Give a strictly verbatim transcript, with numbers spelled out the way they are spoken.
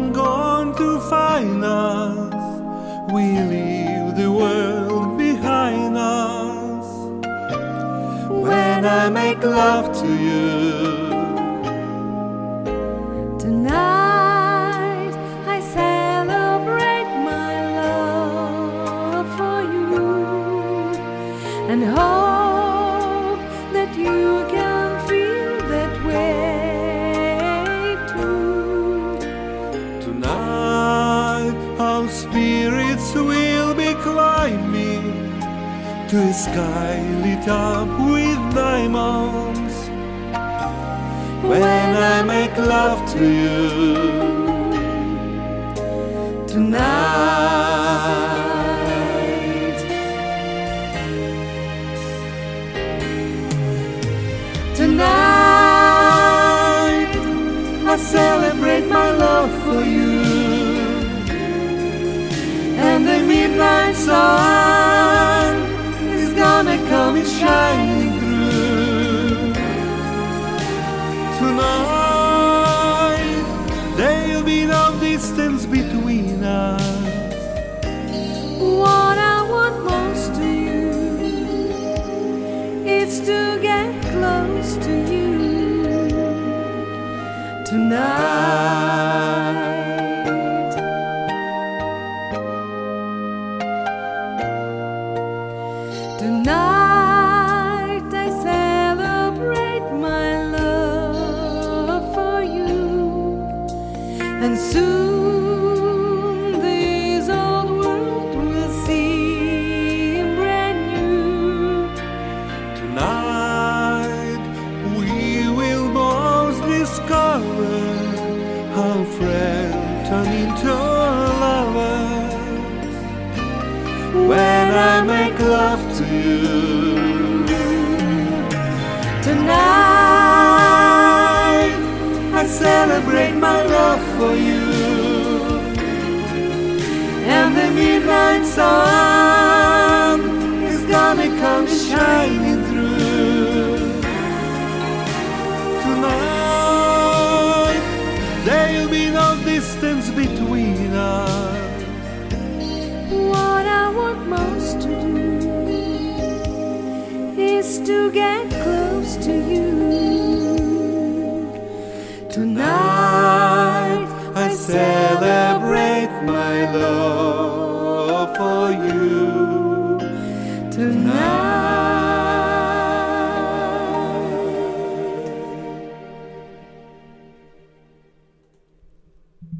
long gone to find us. We leave the world behind us. When I make love to you, tonight I celebrate my love for you and hope that you can feel that way too. Tonight our spirits will be climbing to a sky lit up with diamonds. When I make love to you tonight, tonight I celebrate my love for you, and the midnight sun is gonna come and shine through. Tonight there'll be no distance between us. What I want most to you is to get close to you tonight. Tonight I celebrate my love for you, and soon this old world will seem brand new. Tonight we will both discover how friends turn into lovers. When I make love to you tonight, I celebrate my love for you, and the midnight sun is gonna come shining through. Tonight there'll be no distance between us. What I want most to do is to get close to you Tonight I celebrate my love.